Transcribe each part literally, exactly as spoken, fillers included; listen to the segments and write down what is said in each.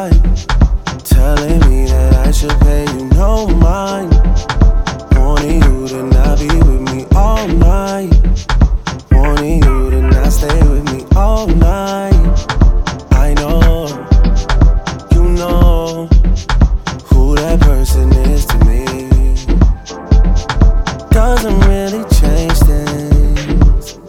side, telling me that I should pay you no mind. Wanting you to not be with me all night. Wanting you to not stay with me all night. I know, you know who that person is to me. Doesn't really change things.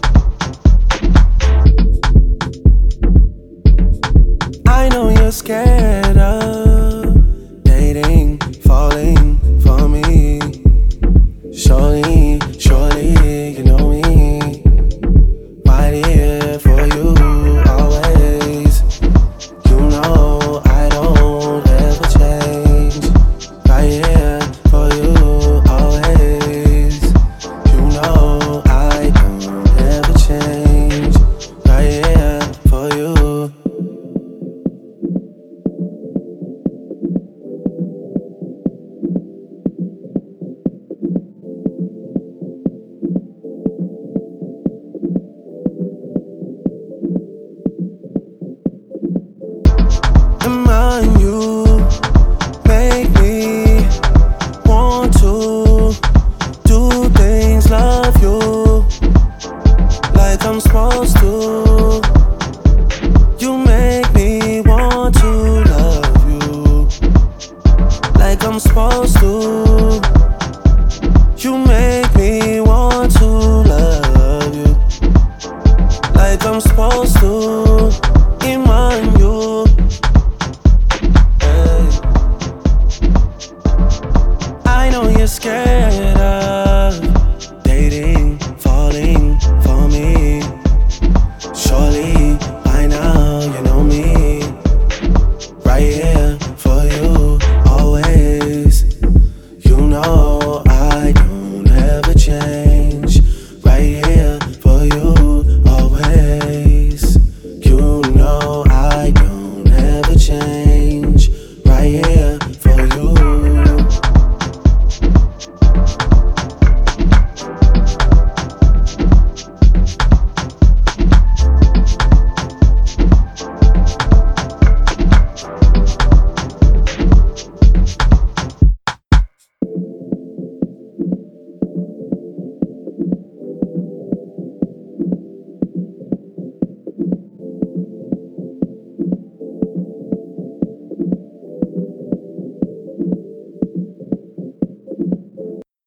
I know you're scared of dating, falling for me. Surely, surely, you know me. Right here for you, always. You know I don't ever change. Right here for you, always. You know I don't ever change. Right here for you. And mind you, make me want to do things, love you like I'm supposed to. You make me want to love you like I'm supposed to.